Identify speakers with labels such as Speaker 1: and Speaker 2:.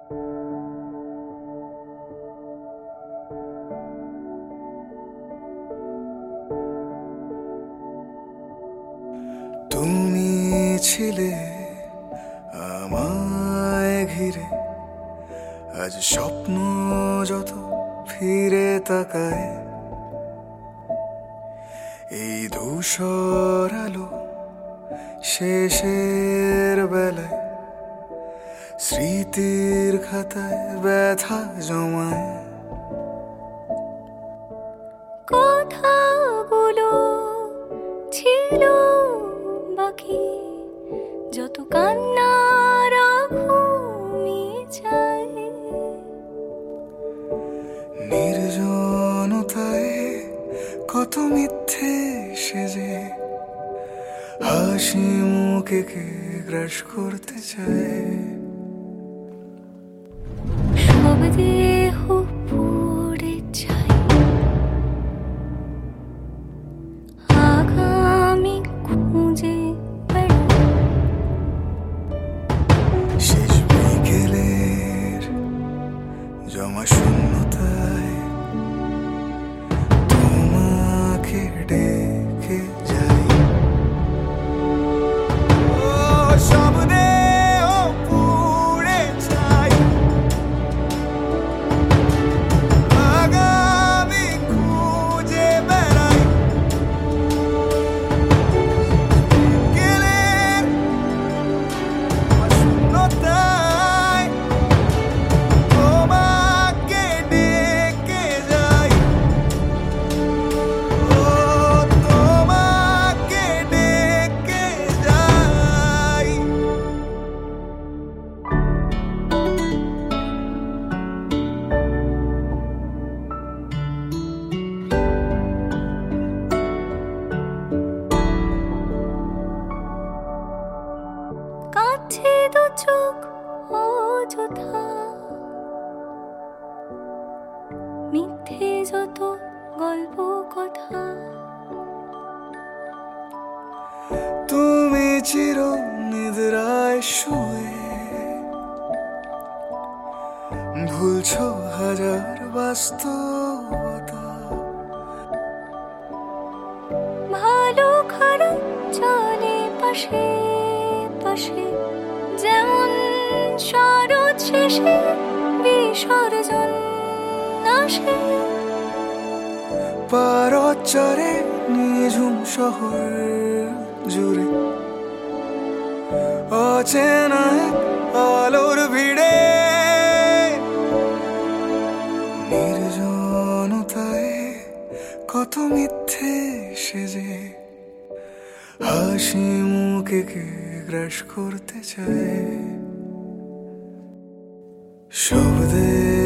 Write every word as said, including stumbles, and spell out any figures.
Speaker 1: তুমি ছিলে আমায় ঘিরে, আজ স্বপ্ন যত ফিরে তাকায়, এই ধূসর আলো শেষের বেলায় স্মৃতির খাতায় ব্যথা জমায়।
Speaker 2: কথাগুলো ছিল বাকি, যত কান্নার ঘুমিয়ে যায়,
Speaker 1: নির্জনতায় কত মিথ্যে সেজে হাসি মুখে কে গ্রাস করতে চায়।
Speaker 2: সব দেহ পুড়ে যায়, আগামী খুঁজে বেড়াই।
Speaker 1: শেষ বিকেলের জমা শূন্যতায় তোমাকে ডেকে যাই। ও সব দেহ পুড়ে যায়, আগামী খুঁজে বেড়াই। বিকেলের শূন্যতায় তোমাকে ডেকে যাই। ও তোমাকে ডেকে যাই।
Speaker 2: কাছে দু চোখ অযথা, মিথ্যে যত গল্প কথা।
Speaker 1: তুমি চির নিদ্রায় শুয়ে ভুলছো হাজার বাস্তবতা।
Speaker 2: ভালো খারাপ চলে পাশে পাশে, যেমন শরৎ শেষে বিসর্জন আসে।
Speaker 1: পারচরে নিঝুম শহর জুড়ে অচেনা এক আলোর ভিড়ে, নির্জনতায় কত মিথ্যে সেজে হাসি মুখে কে গ্রাস করতে চায়। সব